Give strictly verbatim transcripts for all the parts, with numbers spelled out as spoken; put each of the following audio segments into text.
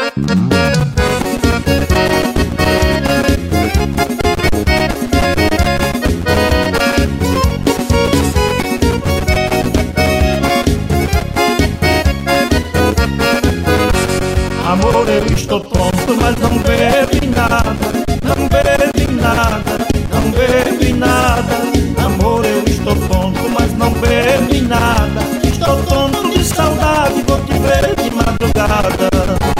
Amor, eu estou tonto, mas não bebi nada, não bebi nada, não bebi nada. Amor, eu estou tonto, mas não bebi nada. Estou tonto de saudade, vou te ver de madrugada.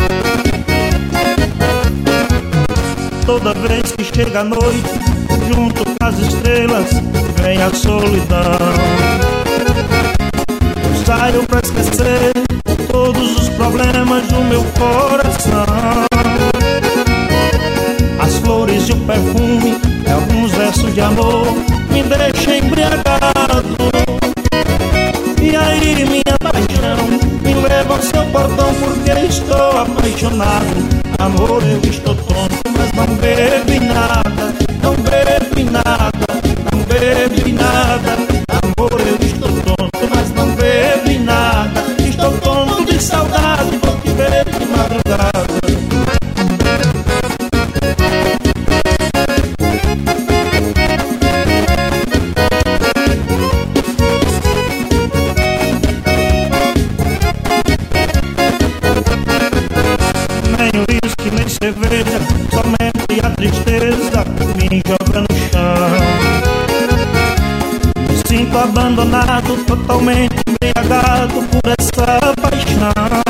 Toda vez que chega a noite, junto com as estrelas, vem a solidão. Eu saio pra esquecer todos os problemas do meu coração. As flores e o perfume e alguns versos de amor me deixam embriagado. E aí minha paixão me leva ao seu portão, porque estou apaixonado. Amor, eu estou tonto, mas não bebi nada, não bebi nada, não bebi nada. Amor, eu estou tonto, mas não bebi nada. Estou tonto de saudade, vou te ver de madrugada. Nem uísque, nem cerveja, somente a tristeza me joga no chão. Me sinto abandonado, totalmente embriagado por essa paixão.